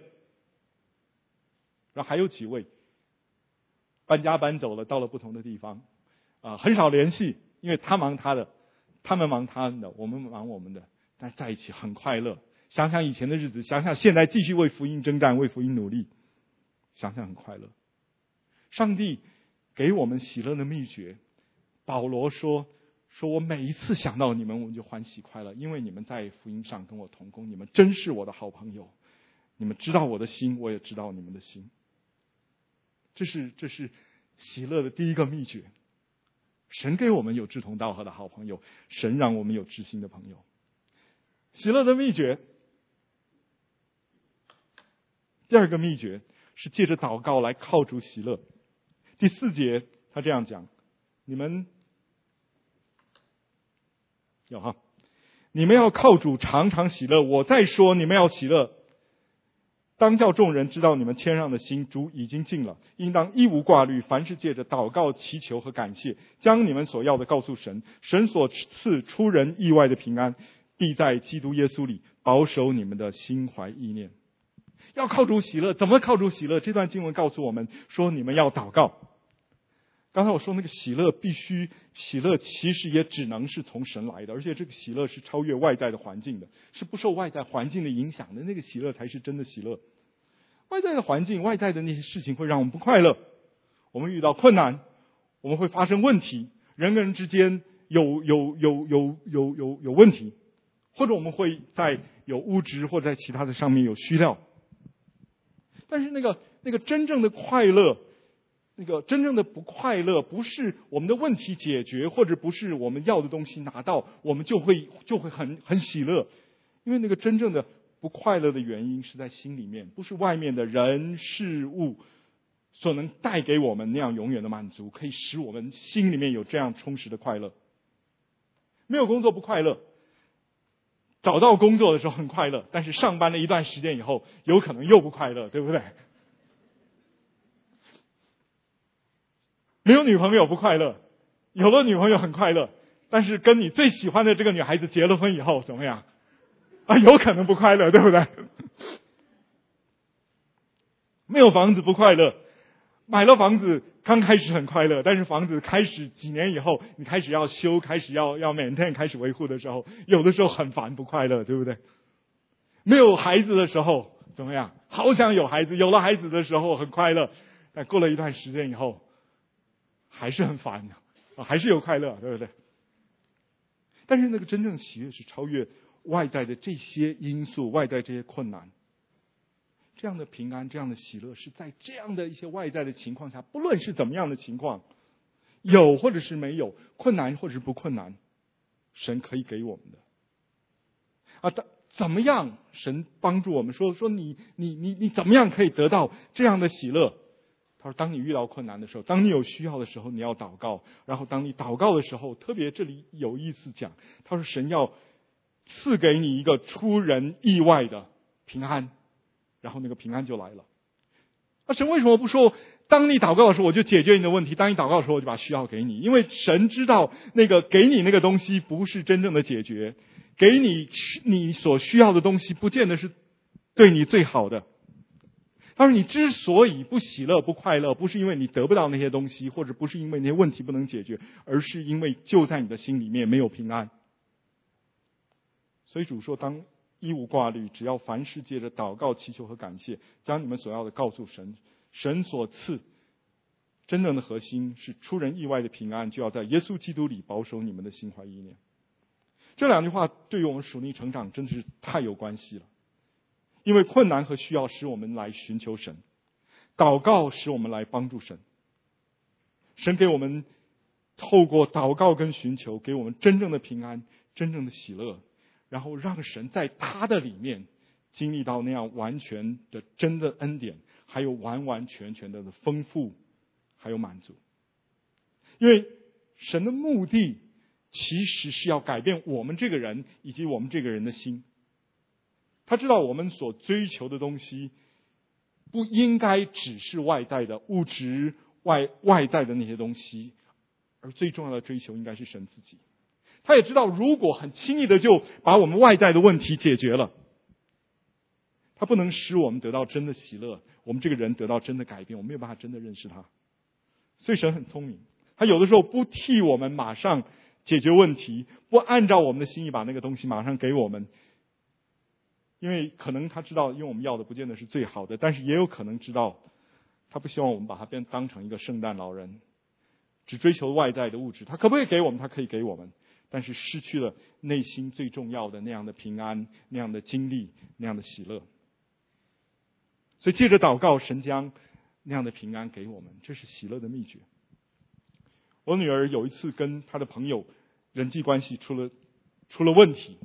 然后还有几位搬家搬走了，到了不同的地方，啊、呃，很少联系，因为他忙他的，他们忙他们的，我们忙我们的，但在一起很快乐。想想以前的日子，想想现在继续为福音征战，为福音努力，想想很快乐。上帝给我们喜乐的秘诀，保罗说说我每一次想到你们，我们就欢喜快乐，因为你们在福音上跟我同工，你们真是我的好朋友，你们知道我的心，我也知道你们的心。这是这是喜乐的第一个秘诀。神给我们有志同道合的好朋友，神让我们有知心的朋友。喜乐的秘诀，第二个秘诀是借着祷告来靠主喜乐。第四节他这样讲，你们有哈，你们要靠主常常喜乐。我再说，你们要喜乐，当叫众人知道你们谦让的心，主已经尽了。应当一无挂虑，凡事借着祷告、祈求和感谢，将你们所要的告诉神。神所赐出人意外的平安，必在基督耶稣里保守你们的心怀意念。要靠主喜乐，怎么靠主喜乐？这段经文告诉我们说，你们要祷告。刚才我说那个喜乐必须，喜乐其实也只能是从神来的，而且这个喜乐是超越外在的环境的，是不受外在环境的影响的，那个喜乐才是真的喜乐。外在的环境，外在的那些事情会让我们不快乐，我们遇到困难，我们会发生问题，人跟人之间有有有有有有有问题，或者我们会在有物质或者在其他的上面有需要。但是那个那个真正的快乐，那个真正的不快乐，不是我们的问题解决，或者不是我们要的东西拿到，我们就会就会很很喜乐。因为那个真正的不快乐的原因是在心里面，不是外面的人事物所能带给我们那样永远的满足，可以使我们心里面有这样充实的快乐。没有工作不快乐，找到工作的时候很快乐，但是上班了一段时间以后，有可能又不快乐，对不对？没有女朋友不快乐，有了女朋友很快乐，但是跟你最喜欢的这个女孩子结了婚以后怎么样？啊，有可能不快乐，对不对？没有房子不快乐，买了房子刚开始很快乐，但是房子开始几年以后，你开始要修，开始要要 maintain， 开始维护的时候，有的时候很烦不快乐，对不对？ 没有孩子的时候怎么样？好想有孩子，有了孩子的时候很快乐，但过了一段时间以后，还是很烦，还是有快乐，对不对？但是那个真正喜悦是超越外在的这些因素，外在这些困难。这样的平安，这样的喜乐，是在这样的一些外在的情况下，不论是怎么样的情况，有或者是没有，困难或者是不困难，神可以给我们的。啊，怎么样？神帮助我们说说你你你你怎么样可以得到这样的喜乐？他说，当你遇到困难的时候，当你有需要的时候，你要祷告。然后当你祷告的时候，特别这里有意思讲，他说神要赐给你一个出人意外的平安，然后那个平安就来了。那神为什么不说，当你祷告的时候我就解决你的问题，当你祷告的时候我就把需要给你？因为神知道那个给你那个东西不是真正的解决，给你你所需要的东西不见得是对你最好的。他说你之所以不喜乐不快乐，不是因为你得不到那些东西，或者不是因为那些问题不能解决，而是因为就在你的心里面没有平安。所以主说，当一无挂虑，只要凡事借着祷告祈求和感谢，将你们所要的告诉神，神所赐真正的核心是出人意外的平安，就要在耶稣基督里保守你们的心怀意念。这两句话对于我们属灵成长真的是太有关系了。因为困难和需要使我们来寻求神，祷告使我们来帮助神。神给我们透过祷告跟寻求，给我们真正的平安，真正的喜乐，然后让神在他的里面经历到那样完全的真的恩典，还有完完全全的丰富，还有满足。因为神的目的其实是要改变我们这个人以及我们这个人的心。他知道我们所追求的东西不应该只是外在的物质，外外在的那些东西，而最重要的追求应该是神自己。他也知道，如果很轻易的就把我们外在的问题解决了，他不能使我们得到真的喜乐，我们这个人得到真的改变，我们没有办法真的认识他。所以神很聪明，他有的时候不替我们马上解决问题，不按照我们的心意把那个东西马上给我们。因为可能他知道，因为我们要的不见得是最好的，但是也有可能知道，他不希望我们把他变当成一个圣诞老人，只追求外在的物质。他可不可以给我们？他可以给我们，但是失去了内心最重要的那样的平安、那样的经历、那样的喜乐。所以借着祷告，神将那样的平安给我们，这是喜乐的秘诀。我女儿有一次跟她的朋友人际关系出了出了问题。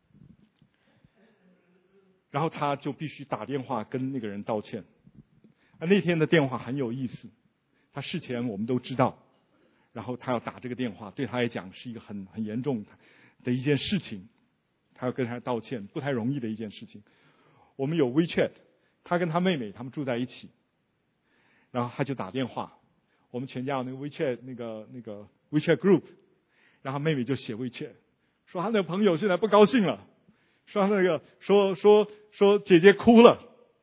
然后他就必须打电话跟那个人道歉。那天的电话很有意思，他事前我们都知道，然后他要打这个电话，对他来讲是一个很很严重的一件事情，他要跟他道歉，不太容易的一件事情。我们有 WeChat， 他跟他妹妹他们住在一起，然后他就打电话，我们全家有那个 WeChat 那个那个 WeChat group， 然后妹妹就写 WeChat， 说他那个朋友现在不高兴了。说那个说说说姐姐哭了，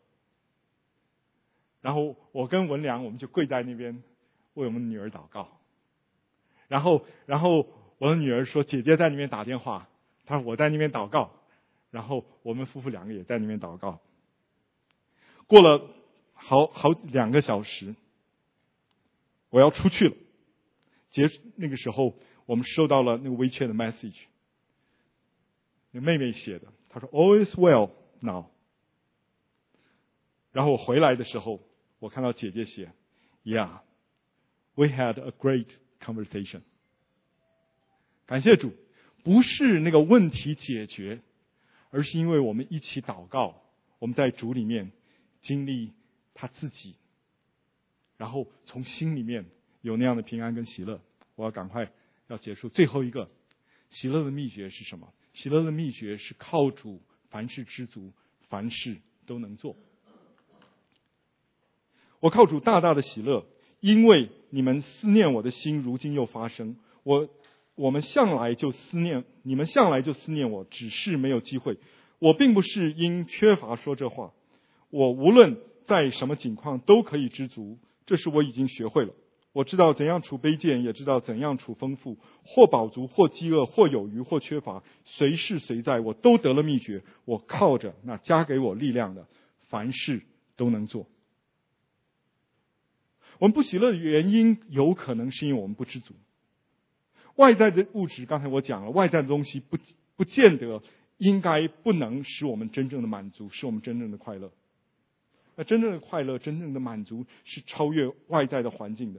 然后我跟文良我们就跪在那边为我们女儿祷告，然后然后我的女儿说姐姐在那边打电话，她说我在那边祷告，然后我们夫妇两个也在那边祷告。过了好好两个小时，我要出去了，结那个时候我们收到了那个 WeChat 的 message。妹妹写的，她说 All is well now。 然后我回来的时候，我看到姐姐写 Yeah, we had a great conversation。 感谢主，不是那个问题解决，而是因为我们一起祷告，我们在主里面经历他自己，然后从心里面有那样的平安跟喜乐。我要赶快要结束。最后一个喜乐的秘诀是什么？喜乐的秘诀是靠主，凡事知足，凡事都能做。我靠主大大的喜乐，因为你们思念我的心如今又发生。我我们向来就思念，你们向来就思念我，只是没有机会。我并不是因缺乏说这话，我无论在什么境况都可以知足，这是我已经学会了。 我知道怎样处卑贱，也知道怎样处丰富，或饱足，或饥饿，或有余，或缺乏，随是随在，我都得了秘诀。我靠着那加给我力量的，凡事都能做。我们不喜乐的原因，有可能是因为我们不知足。外在的物质，刚才我讲了，外在的东西不不见得应该不能使我们真正的满足，使我们真正的快乐。那真正的快乐，真正的满足，是超越外在的环境的。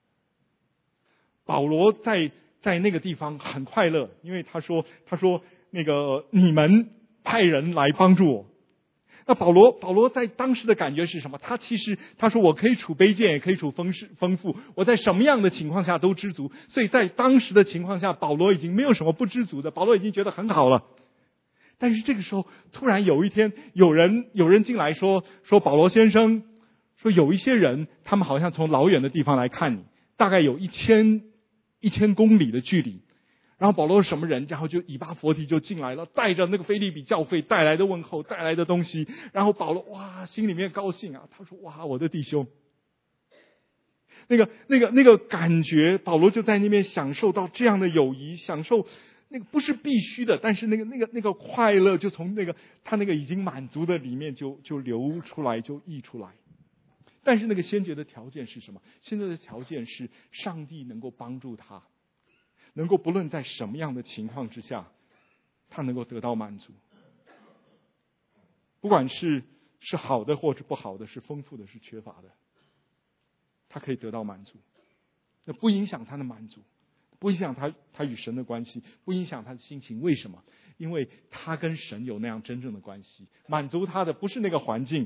保罗在在那个地方很快乐，因为他说他说那个你们派人来帮助我。那保罗保罗在当时的感觉是什么？他其实他说我可以处卑贱，也可以处丰丰富，我在什么样的情况下都知足。所以在当时的情况下，保罗已经没有什么不知足的，保罗已经觉得很好了。但是这个时候，突然有一天，有人有人进来说说保罗先生，说有一些人，他们好像从老远的地方来看你，大概有一千一千公里的距离。然后保罗是什么人？然后就以巴弗提就进来了，带着那个腓立比教会带来的问候，带来的东西。然后保罗哇，心里面高兴啊，他说哇，我的弟兄，那个那个那个感觉，保罗就在那边享受到这样的友谊，享受。那个不是必须的，但是那个那个那个快乐就从那个他那个已经满足的里面就就流出来，就溢出来。但是那个先决的条件是什么？先决的条件是上帝能够帮助他，能够不论在什么样的情况之下，他能够得到满足。不管是是好的或是不好的，是丰富的是缺乏的，他可以得到满足，那不影响他的满足。不影响他他与神的关系，不影响他的心情。为什么？因为他跟神有那样真正的关系。满足他的不是那个环境，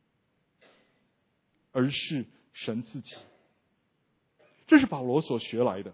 而是神自己。这是保罗所学来的。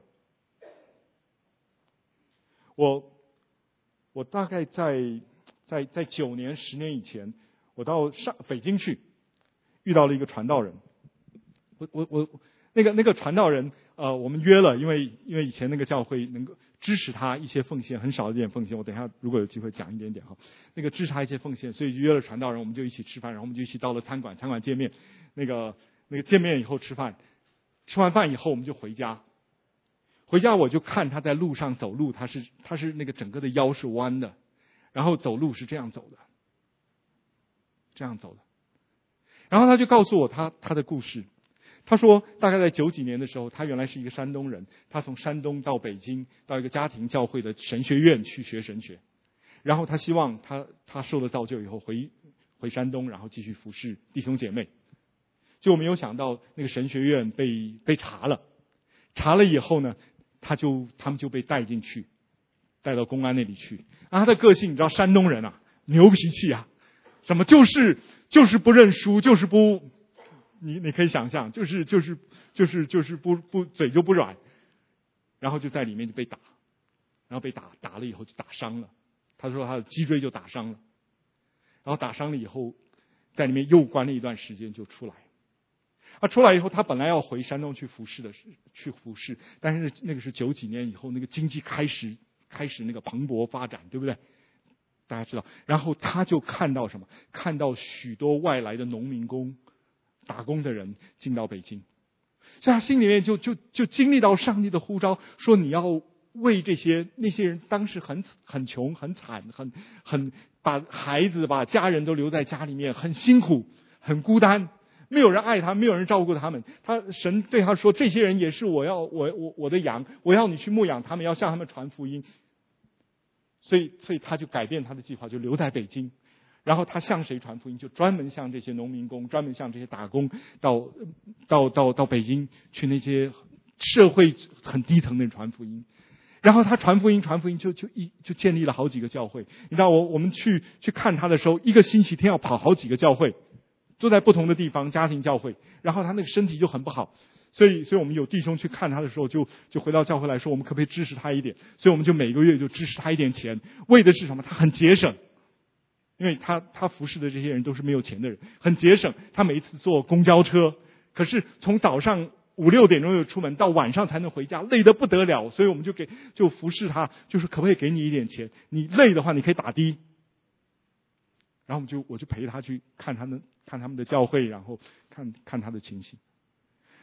我我大概在在在九年十年以前，我到上北京去，遇到了一个传道人。我我我那个那个传道人。呃，我们约了，因为因为以前那个教会能够支持他一些奉献，很少一点奉献。我等一下如果有机会讲一点点哈，那个支持他一些奉献，所以就约了传道人，我们就一起吃饭，然后我们就一起到了餐馆，餐馆见面，那个那个见面以后吃饭，吃完饭以后我们就回家。回家我就看他在路上走路，他是他是那个整个的腰是弯的，然后走路是这样走的，这样走的。然后他就告诉我他他的故事。他说大概在九几年的时候，他原来是一个山东人，他从山东到北京，到一个家庭教会的神学院去学神学。然后他希望他他受了造就以后回回山东，然后继续服侍弟兄姐妹。就没有想到那个神学院被被查了，查了以后呢，他就他们就被带进去，带到公安那里去。啊，他的个性你知道，山东人啊，牛脾气啊，什么就是就是不认输，就是不。你你可以想象，就是就是就是就是不不嘴就不软，然后就在里面就被打，然后被打打了以后就打伤了。他说他的脊椎就打伤了，然后打伤了以后，在里面又关了一段时间就出来。他出来以后，他本来要回山东去服侍的，去服侍，但是那个是九几年以后，那个经济开始开始那个蓬勃发展，对不对？大家知道，然后他就看到什么？看到许多外来的农民工。打工的人进到北京，所以他心里面就就就经历到上帝的呼召，说你要为这些那些人当时很很穷很惨很很把孩子把家人都留在家里面，很辛苦很孤单，没有人爱他，没有人照顾他们。他神对他说，这些人也是我要我我我的羊，我要你去牧养他们，要向他们传福音。所以所以他就改变他的计划，就留在北京。然后他向谁传福音？就专门向这些农民工，专门向这些打工，到到到到北京去那些社会很低层的人传福音。然后他传福音，传福音就就一就建立了好几个教会。你知道我我们去去看他的时候，一个星期天要跑好几个教会，都在不同的地方家庭教会。然后他那个身体就很不好，所以所以我们有弟兄去看他的时候，就就回到教会来说，我们可不可以支持他一点？所以我们就每个月就支持他一点钱，为的是什么？他很节省。因为他他服侍的这些人都是没有钱的人，很节省。他每一次坐公交车，可是从早上五六点钟就出门，到晚上才能回家，累得不得了。所以我们就给就服侍他，就是可不可以给你一点钱？你累的话，你可以打的。然后我们就我就陪他去看他们看他们的教会，然后看看他的情形。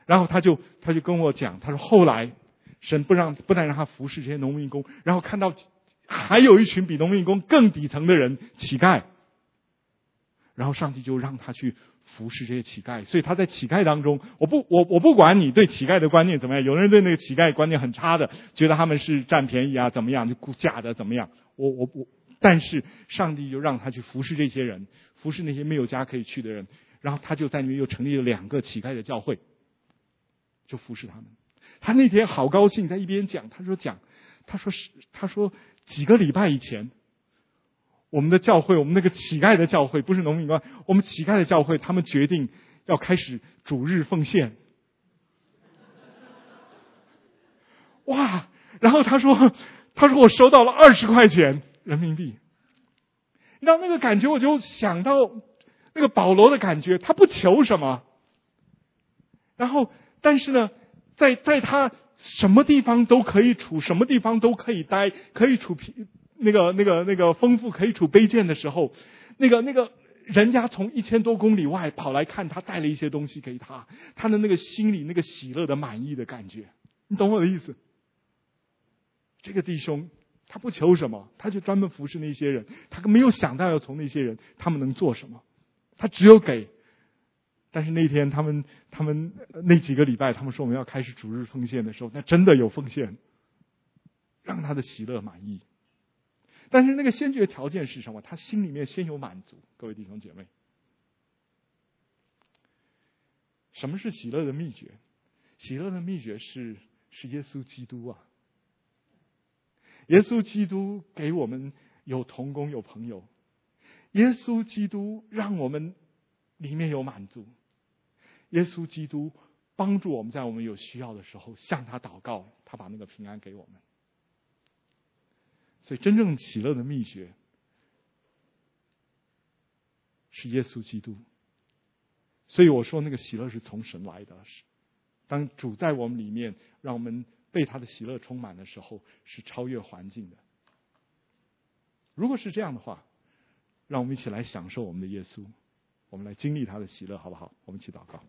然后他就他就跟我讲，他说后来神不让不但让他服侍这些农民工，然后看到还有一群比农民工更底层的人，乞丐，然后上帝就让他去服侍这些乞丐。所以他在乞丐当中，我不我我不管你对乞丐的观念怎么样，有人对那个乞丐观念很差的，觉得他们是占便宜啊，怎么样，就假的怎么样，我我我，但是上帝就让他去服侍这些人，服侍那些没有家可以去的人，然后他就在那边又成立了两个乞丐的教会，就服侍他们。他那天好高兴，在一边讲，他说讲，他说是，他说几个礼拜以前，我们的教会，我们那个乞丐的教会，不是农民工，我们乞丐的教会，他们决定要开始主日奉献。哇！然后他说，他说我收到了二十块钱人民币。你知道那个感觉，我就想到那个保罗的感觉，他不求什么，然后但是呢，在在他什么地方都可以处，什么地方都可以待，可以处那个那个那个丰富，可以处卑贱的时候，那个那个人家从一千多公里外跑来看他，带了一些东西给他，他的那个心里那个喜乐的满意的感觉，你懂我的意思？这个弟兄他不求什么，他就专门服侍那些人，他没有想到要从那些人他们能做什么，他只有给。但是那天他们他们那几个礼拜，他们说我们要开始主日奉献的时候，那真的有奉献，让他的喜乐满意。但是那个先决条件是什么？他心里面先有满足。各位弟兄姐妹，什么是喜乐的秘诀？喜乐的秘诀是是耶稣基督啊！耶稣基督给我们有同工有朋友，耶稣基督让我们里面有满足，耶稣基督帮助我们在我们有需要的时候向他祷告，他把那个平安给我们。所以真正喜乐的秘诀是耶稣基督。所以我说那个喜乐是从神来的，当主在我们里面让我们被他的喜乐充满的时候，是超越环境的。如果是这样的话，让我们一起来享受我们的耶稣，我们来经历他的喜乐，好不好？我们一起祷告。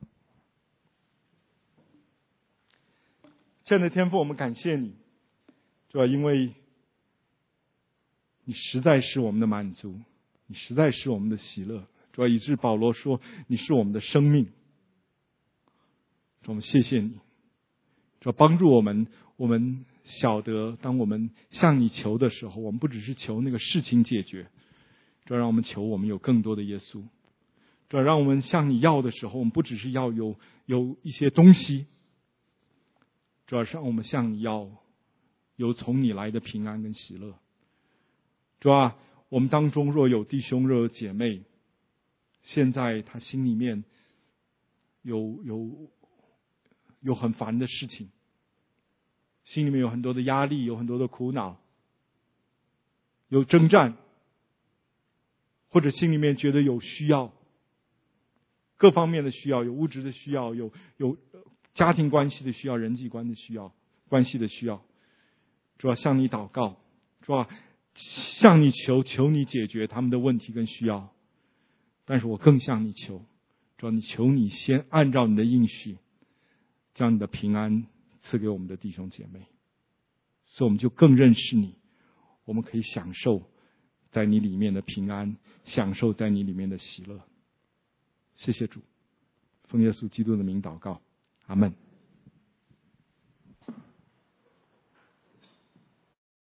亲爱的天父，我们感谢你，主要因为你实在是我们的满足，你实在是我们的喜乐，主要以致保罗说你是我们的生命。主，我们谢谢你，主要帮助我们，我们晓得当我们向你求的时候，我们不只是求那个事情解决，主要让我们求我们有更多的耶稣。主要让我们向你要的时候，我们不只是要有有一些东西，主要让我们向你要有从你来的平安跟喜乐。主啊，我们当中若有弟兄若有姐妹，现在他心里面有有有很烦的事情，心里面有很多的压力，有很多的苦恼，有征战，或者心里面觉得有需要，各方面的需要，有物质的需要，有有家庭关系的需要，人际关的需要，关系的需要。主要向你祷告，主要向你求，求你解决他们的问题跟需要。但是我更向你求，主要你求你先按照你的应许，将你的平安赐给我们的弟兄姐妹，所以我们就更认识你，我们可以享受在你里面的平安，享受在你里面的喜乐。谢谢主，奉耶稣基督的名祷告，阿们。